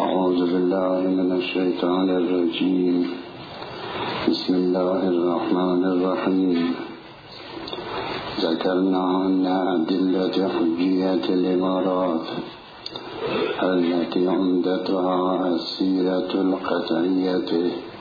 أعوذ بالله من الشيطان الرجيم. بسم الله الرحمن الرحيم. ذكرنا أن أدلة حجية الإمارات التي عمدتها السيرة القطعية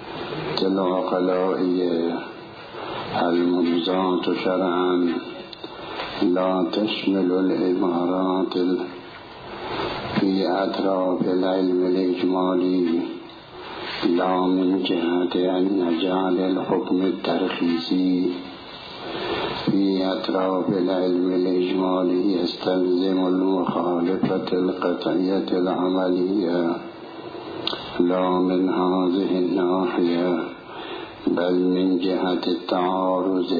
العقلائية المجزاة شرعا لا تشمل الإمارات في أطراف العلم الإجمالي، لا من جهة أن نجعل الحكم الترخيصي في أطراف العلم الإجمالي يستلزم المخالفة القطعية العملية، لا من هذه الناحية بل من جهة التعارض.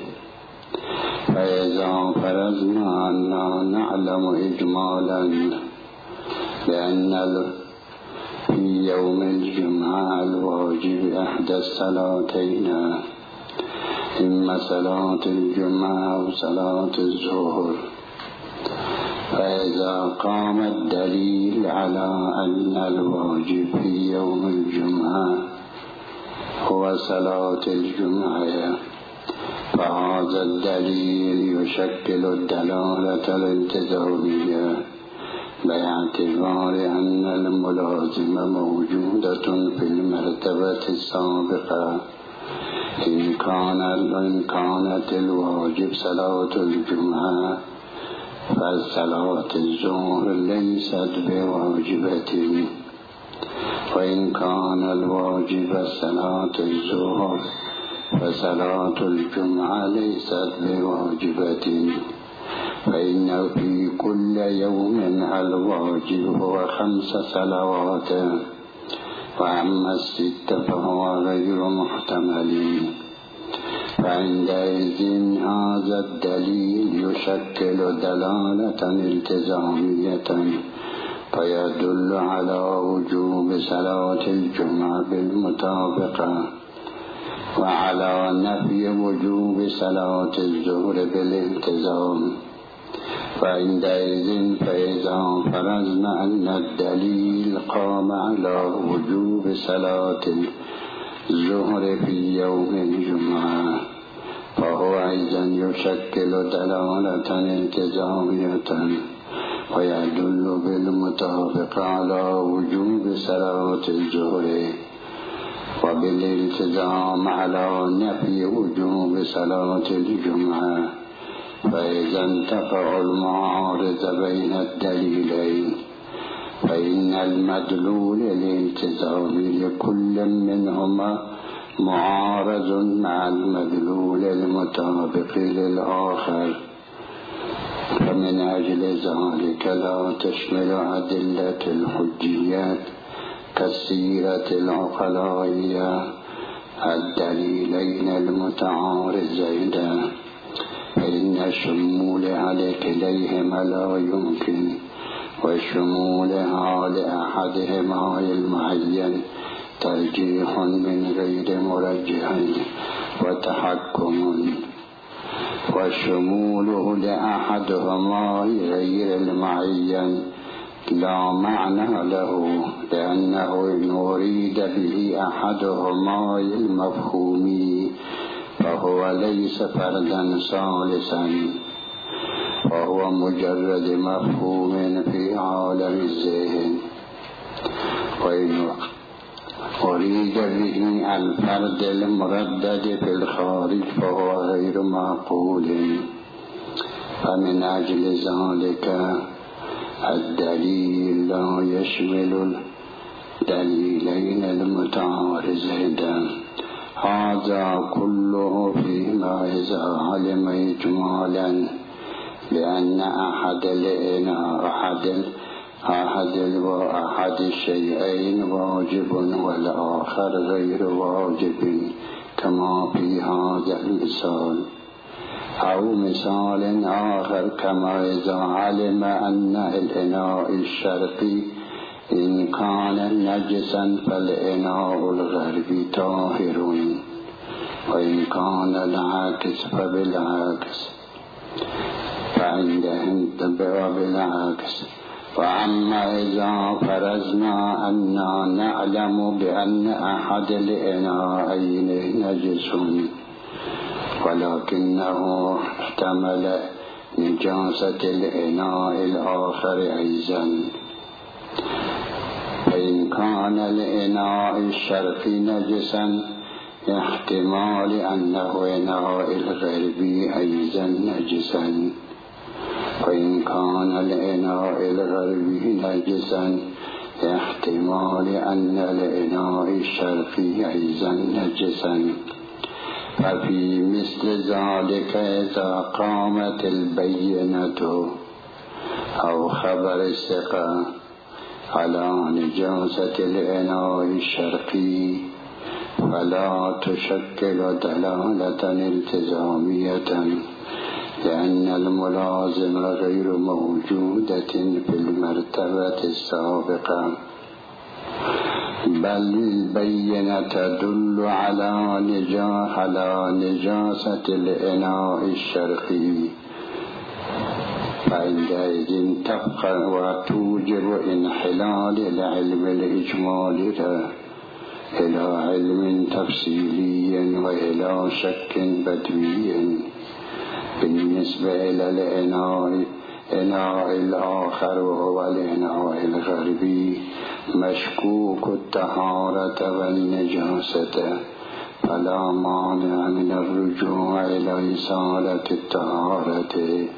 فإذا فرضنا أننا نعلم إجمالا بأن في يوم الجمعة الواجب إحدى الصلاتين، إما صلاة الجمعة أو صلاة الظهر، فإذا قام الدليل على أن الواجب في يوم الجمعة هو صلاة الجمعة، فهذا الدليل يشكل الدلالة الالتزامية باعتبار أن الملازمة موجودة في المرتبة السابقة. إن كانت الواجب صلاة الجمعة فصلاة الظهر ليست بواجبة، وإن كان الواجب صلاة الظهر فصلاة الجمعة ليست بواجبة، فإن في كل يوم الواجب هو 5 صلوات، وأما 6 فهو غير محتمل. فعندئذ هذا الدليل يشكل دلالة التزامية فيدل على وجوب صلاة الجمعة بالمطابقة، وعلى نفي وجوب صلاة الظهر بالالتزام. فعندئذ فإذا فرضنا أن الدليل قام على وجوب صلاة الظهر في يوم الجمعة، فهو أيضا يشكل دلالة التزامية ويدل بالمطابقة على وجوب صلاة الظهر، وبالالتزام على نفي وجوب صلاة الجمعة. فإذا انتفع المعارض بين الدليلين، فإن المدلول الالتزامي لكل منهما معارض مع المدلول المطابق للآخر. فمن أجل ذلك لا تشمل أدلة الحجيات كالسيرة العقلائية الدليلين المتعارضين، فإن شمولها لكليهما لا يمكن، وشمولها لأحدهما المعين ترجيح من غير مرجح وتحكم، وشموله لأحدهما غير المعين لا معنى له، لأنه إن أريد به أحدهما المفهومي فهو ليس فردا ثالثا، وهو مجرد مفهوم في عالم الذهن. وإن أريد به الفرد المردد في الخارج فهو غير معقول. فمن أجل ذلك الدليل لا يشمل الدليلين المتعارضين. هذا كله فيما إذا علم إجمالا بأن أحد الشيئين واجب والآخر غير واجب، كما في هذا المثال، أو مثال آخر كما إذا علم أن الإناء الشرقي إن كان نجسا فالإناء الغربي طاهر، وإن كان العكس فبالعكس. فعندهم بالعكس وأما إذا فرضنا أننا نعلم بأن أحد الإناءين نجس ولكنه احتمل نجاسة الإناء الآخر أيضا، فإن كان الإناء الشرقي نجسا احتمال أنه إناء الغربي أيضا نجسا، وإن كان الإناء الغربي نجسا احتمال أن الإناء الشرقي أيضا نجسا. ففي مثل ذلك إذا قامت البينة أو خبر الثقة على نجاسة الإناء الشرقي فلا تشكل دلالة التزامية، لأن الملازمة غير موجودة في المرتبة السابقة، بل البينة تدل على نجاسة الإناء الشرقي، فعندئذ تبقى وتوجب انحلال العلم الإجمالي إلى علم تفصيلي وإلى شك بدوي بالنسبة إلى الإناء الآخر وهو الإناء الغربي مشكوك الطهارة والنجاسة، فلا مانع من الرجوع إلى إزالة الطهارة.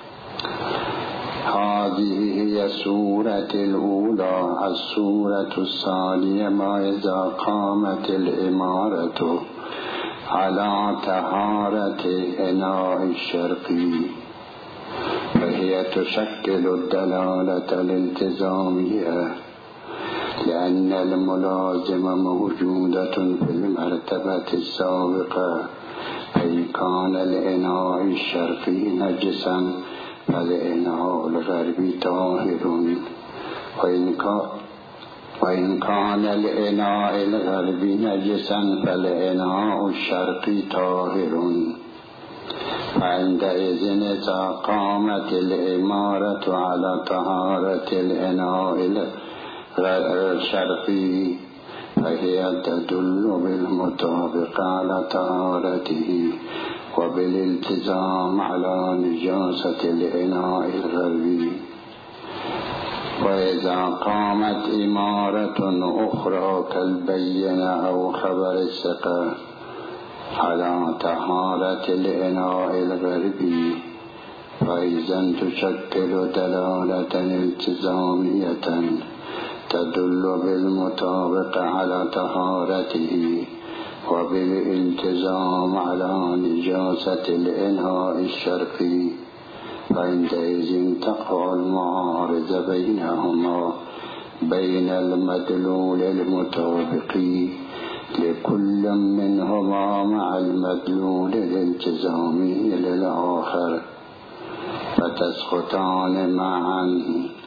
هذه هي السورة الأولى. السورة الثانية ما إذا قامت الإمارة على طهارة إناء الشرقي، فهي تشكل الدلالة الالتزامية، لأن الملازمة موجودة في المرتبة السابقة، فإن كان الإناء الشرقي نجسا فالإناء الغربي طاهر، وإن كان الإناء الغربي نجسا فالإناء الشرقي طاهر. فعندئذ إذا قامت الإمارة على طهارة الإناء الشرقي فهي تدل بالمطابقة على طهارته وبالالتزام على نجاسة الإناء الغربي. وإذا قامت إمارة أخرى كالبينة أو خبر الثقة على طهارة الإناء الغربي فإذا تشكل دلالة التزامية تدل بالمطابقة على طهارته وبالالتزام على نجاسة الإناء الشرقي، فعندئذ تقع المعارضة بينهما بين المدلول المطابق لكل منهما مع المدلول الالتزامي للآخر، فتسقطان معا،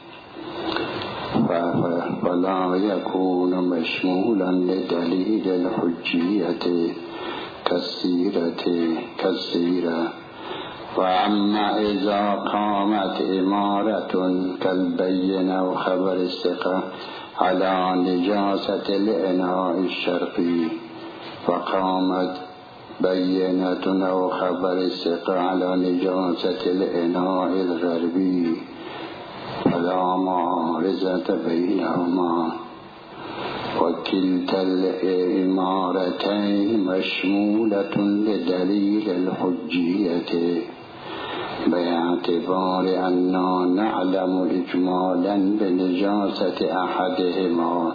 فلا يكون مشمولا لدليل الحجية كالسيرة. وأما إذا قامت إمارة كالبينة وخبر الثقة على نجاسة الإناء الشرقي وقامت بينة أو خبر الثقة على نجاسة الإناء الغربي فلا معارضة بينهما، وكلتا الإمارتين مشمولة لدليل الحجية، باعتبار أننا نعلم إجمالا بنجاسة أحدهما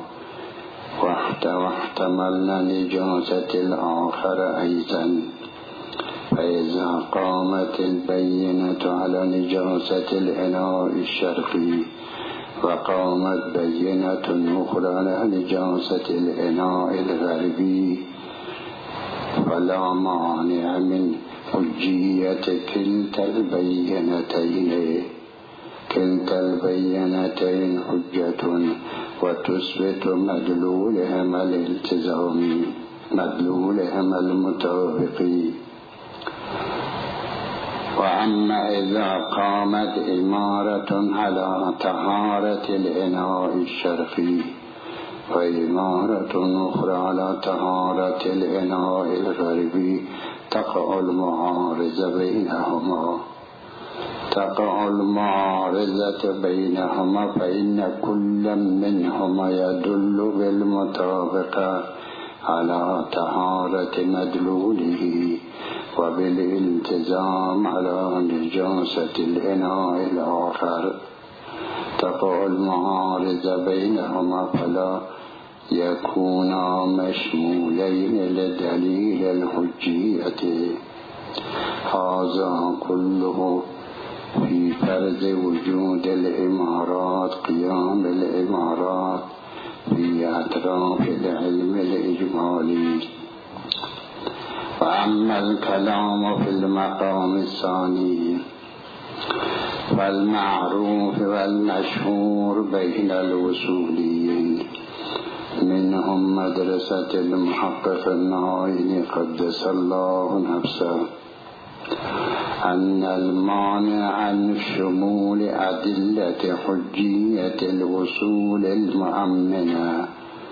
واحتملنا نجاسة الآخر أيضا. فإذا قامت البينة على نجاسة الإناء الشرقي وقامت بينة أخرى على نجاسة الإناء الغربي فلا مانع من حجية كلتا البينتين حجة وتثبت مدلولهما الالتزامي مدلولهما المطابق. وأما إذا قامت إمارة على طهارة الإناء الشرقي وإمارة أخرى على طهارة الإناء الغربي تقع المعارضة بينهما فإن كل منهما يدل بالمطابقة على طهارة مدلوله وبالالتزام على نجاسة الإناء الآخر. تقع المعارضة بينهما فلا يكونا مشمولين لدليل الحجية. هذا كله في فرض وجود الإمارات، قيام الإمارات في أطراف العلم الإجمالي. وأما الكلام في المقام الثاني فالمعروف والمشهور بين الوصوليين منهم مدرسة المحقق النعيم قدس الله نفسه أن المانع عن شمول أدلة حجية الوصول المؤمنة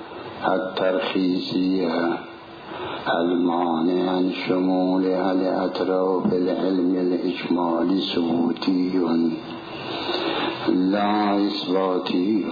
الترخيصية المانع عن شمولها لأطراف العلم الإجمالي ثبوتي لا إثباتي،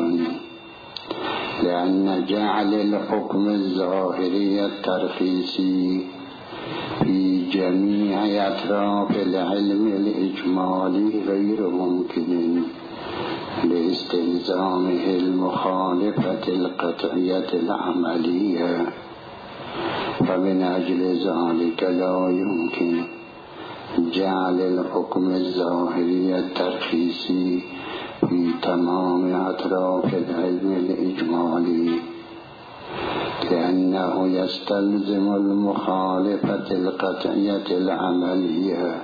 لأن جعل الحكم الظاهري الترخيصي في جميع أطراف العلم الإجمالي غير ممكن لاستلزامه المخالفة القطعية العملية، فمن أجل ذلك لا يمكن جعل الحكم الظاهري الترخيصي في تمام أطراف العلم الإجمالي، لأنه يستلزم المخالفة القطعية العملية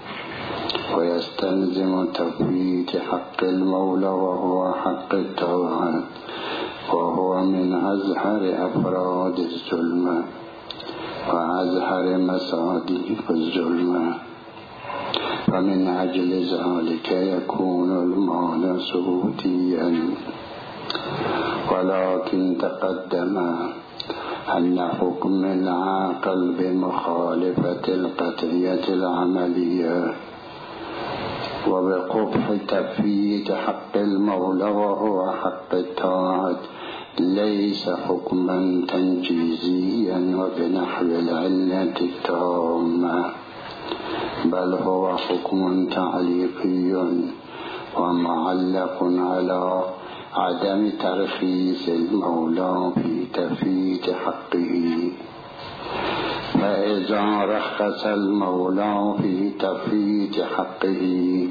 ويستلزم تفويت حق المولى وهو حق الطاعة، وهو من أزهر أفراد الظلم وأزهر مصادق الظلم. فمن أجل ذلك يكون المعنى ثبوتيا. ولكن تقدم أن حكم العاقل بمخالفة القطعية العملية وبقبح تفويت حق المولى وهو حق الطاعة ليس حكما تنجيزيا وبنحو العلة التامة، بل هو حكم تعليقي ومعلق على عدم ترخيص المولى في تفويت حقه. فإذا رخص المولى في تفويت حقه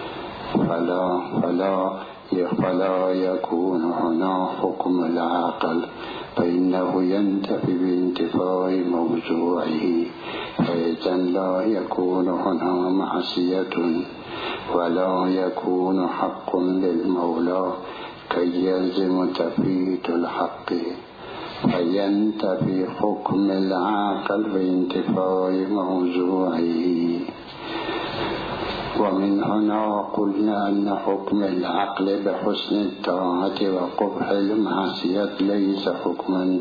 فلا يكون هنا حكم العقل، فإنه ينتفي بانتفاء موضوعه، فإذا لا يكون هنا معصية ولا يكون حق للمولى كي يلزم تفويت الحق، فينتفي حكم العقل بانتفاء موضوعه. ومن هنا قلنا أن حكم العقل بحسن الطاعة وقبح المعصية ليس حكما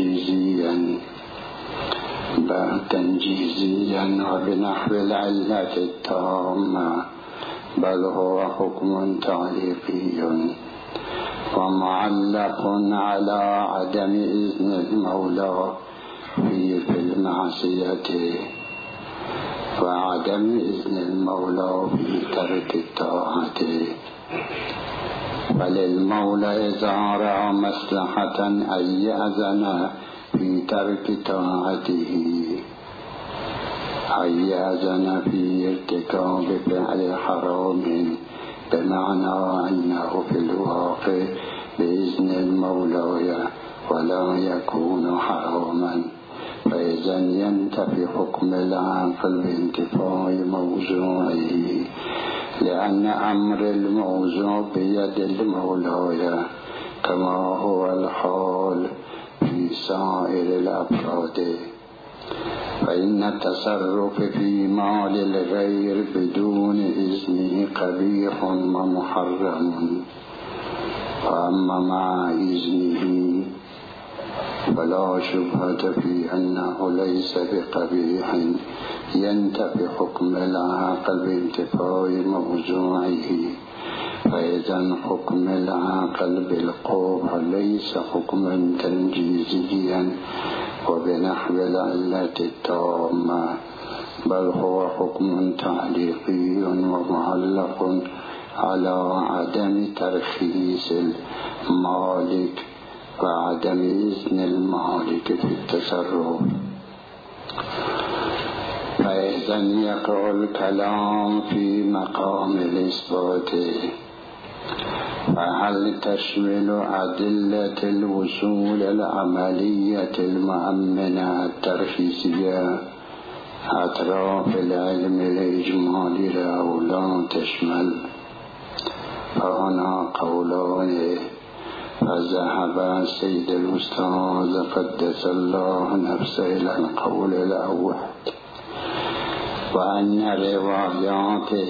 تنجيزيا وبنحو العلة التامة، بل هو حكم تعليقي ومعلق على عدم إذن المولى في المعصية وعدم إذن المولى في ترك الطاعة. فللمولى إذا رأى مصلحة أن يأذن في ترك طاعته، أن يأذن في ارتكاب فعل حرام، بمعنى أنه في الواقع بإذن المولى ولا يكون حراما، فإذا ينتفي حكم العاقل بانتفاء موضوعه، لأن أمر الموضوع بيد المولى كما هو الحال في سائر الأفراد. فإن التصرف في مال الغير بدون إذنه قبيح ومحرم، وأما مع إذنه فلا شبهة في أنه ليس بقبيح ينتفي حكم العاقل بانتفاء موضوعه. فإذا حكم العاقل بالقبح ليس حكما تنجيزيا وبنحو العلة التامة، بل هو حكم تعليقي ومعلق على عدم ترخيص المالك وعدم إذن المالك في التصرف. فإذا يقع الكلام في مقام الإثبات، فهل تشمل أدلة الوصول العملية المؤمنة الترخيصية أطراف العلم الإجمالي أو لا تشمل؟ فهنا قولان. فذهب السيد الأستاذ قدس الله نفسه إلى القول الأول، وأن روايات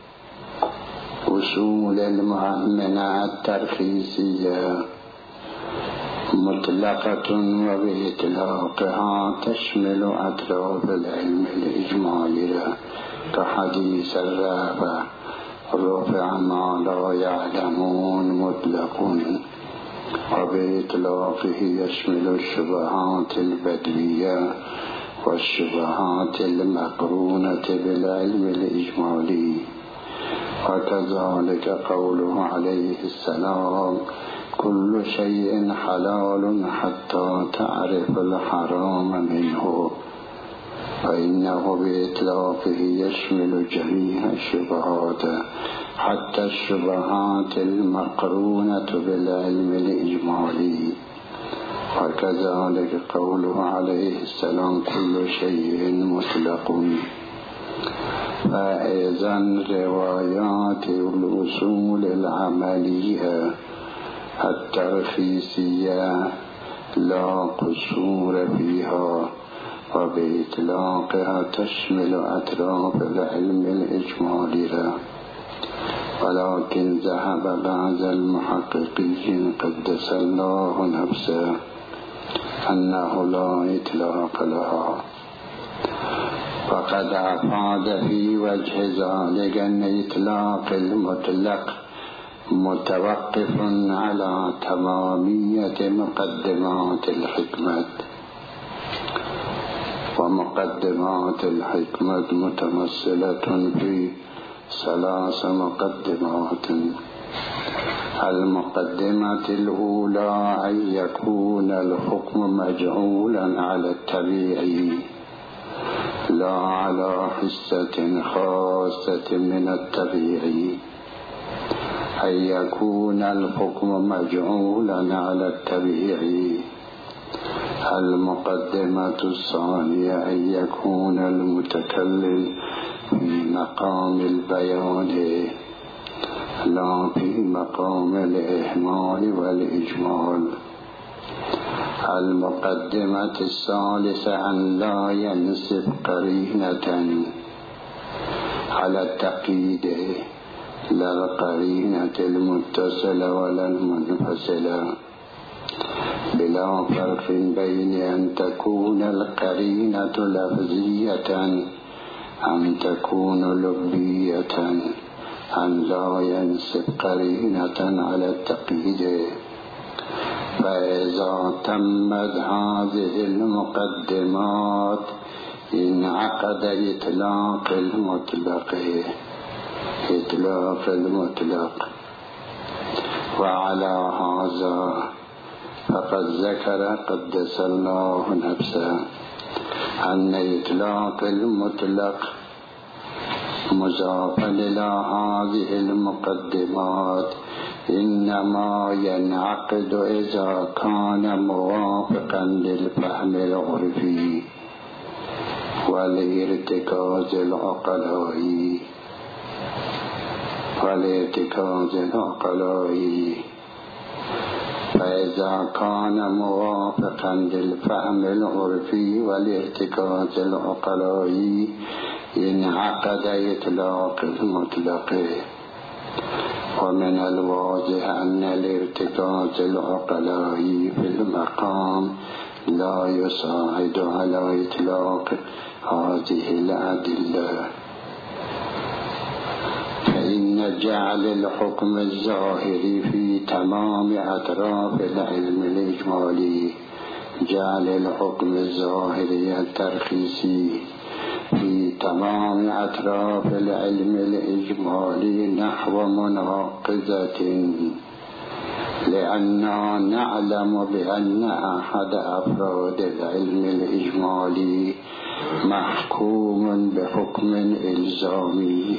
وصول المؤمنة الترخيصية مطلقة وبإطلاقها تشمل أطراف العلم الإجمالي كحديث الرافع رفع ما لا يعلمون مطلق، وبإطلاقه يشمل الشبهات البدوية والشبهات المقرونة بالعلم الإجمالي. وكذلك قوله عليه السلام كل شيء حلال حتى تعرف الحرام منه، فإنه بإطلاقه يشمل جميع الشبهات حتى الشبهات المقرونة بالعلم الإجمالي. وكذلك قوله عليه السلام كل شيء مطلق. فإذا روايات الوصول العملية الترخيصية لا قصور فيها، وبإطلاقها تشمل أطراف العلم الإجمالي. ولكن ذهب بعض المحققين قدس الله نفسه أنه لا إطلاق لها، وقد أفاد في وجه ذلك أن إطلاق المطلق متوقف على تمامية مقدمات الحكمة، ومقدمات الحكمة متمثلة في 3 مقدمات. المقدمة الأولى أن يكون الحكم مجعولا على الطبيعي لا على حصة خاصة من الطبيعي، أن يكون الحكم مجعولا على الطبيعي. المقدمة الثانية أن يكون المتكلم في مقام البيان لا في مقام الإهمال والإجمال. المقدمة الثالثة أن لا ينصب قرينة على التقييد لا القرينة المتصلة ولا المنفصلة، بلا فرق بين أن تكون القرينة لفظية أم تكون لبية، أن لا ينصب قرينة على التقييد. فإذا تمت هذه المقدمات انعقد إطلاق المطلق. وعلى هذا فقد ذكر قدس الله نفسه أن إطلاق المطلق مضافا إلى هذه المقدمات إنما ينعقد إذا كان موافقا للفهم العرفي والارتكاز العقلائي. فإذا كان موافقا للفهم العرفي والارتكاز العقلائي انعقد إطلاق المطلق. ومن الواضح أن الارتكاز العقلائي في المقام لا يساعد على إطلاق هذه الأدلة، فإن جعل الحكم الظاهري في تمام أطراف العلم الإجمالي، جعل الحكم الظاهري الترخيصي في تمام أطراف العلم الإجمالي نحو مناقضة، لأننا نعلم بأن أحد أفراد العلم الإجمالي محكوم بحكم إلزامي،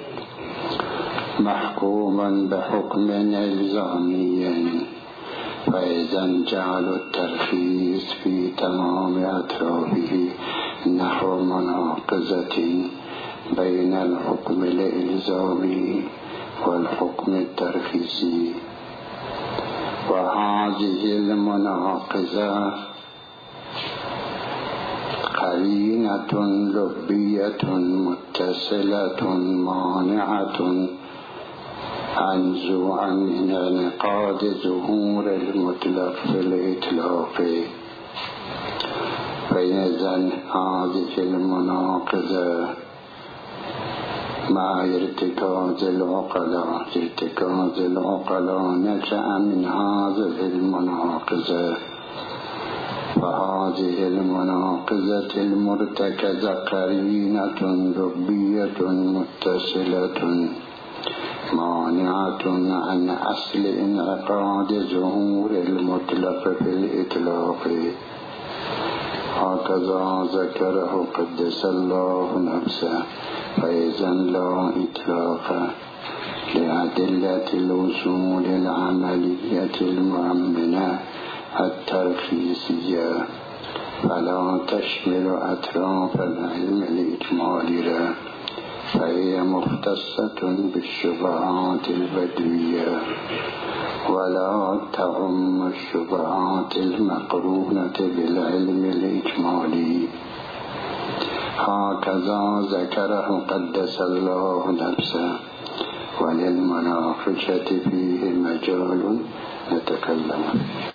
فإذا جعل الترخيص في تمام أطرافه نحو مناقضة بين الحكم الإلزامي والحكم الترخيصي. وهذه المناقضة قرينة لبية متصلة مانعة عن انعقاد ظهور المطلق في الإطلاق. فإذا هذه المناقضة مع ارتكاز العقلاء نشأ من هذه المناقضة، فهذه المناقضة المرتكزة قرينة لبية متصلة مانعة عن أصل انعقاد ظهور المطلق في الإطلاق. هكذا ذكره قدس الله نفسه. فإذا لا إطلاق لأدلة الوصول العملية المؤمنة الترخيصية، فلا تشمل أطراف العلم الإجمالي، فهي مختصة بالشبهات البدوية ولا تعم الشبهات المقرونة بالعلم الإجمالي. هكذا ذكره قدس الله نفسه. وللمناقشة فيه مجال نتكلم فيه.